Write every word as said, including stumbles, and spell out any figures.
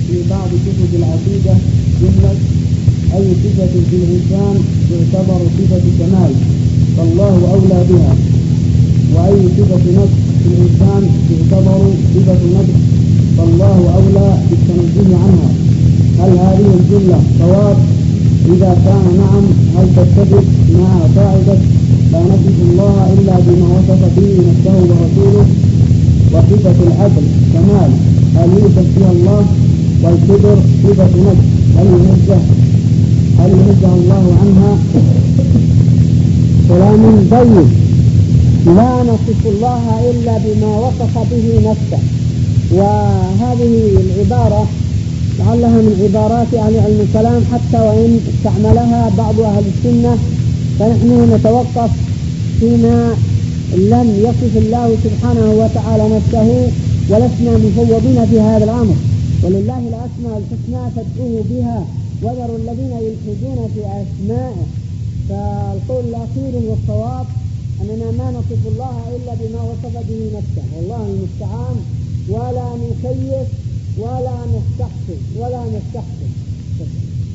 في بعض كتب العقيدة جملة أي صفة في الإنسان تعتبر صفة كمال فالله أولى بها، وأي صفة نقص في الإنسان تعتبر صفة نقص فالله أولى بالتنزه عنها. هل هذه الجملة صواب؟ إذا كان نعم هل تتفق مع قاعدة لا نصف الله إلا بما وصف به نفسه ورسوله؟ وصفة العدل كمال هل يوصف فيها الله؟ والكبر صفة نقص هل ينزه هل ينزه الله عنها؟ كلام طيب. لا نصف الله إلا بما وصف به نفسه، وهذه العبارة لعلها من عبارات أهل علم الكلام حتى وإن استعملها بعض أهل السنة، فنحن نتوقف فيما لم يصف الله سبحانه وتعالى نفسه ولسنا مفوضين في هذا الأمر، ولله الأسماء الحسنى فادعوه بها وذروا الذين يلحدون في أسمائه. فالقول الأخير والصواب أننا ما نصف الله إلا بما وصف به نفسه، والله المستعان، ولا نكيف ولا نستحسن ولا نستحسن.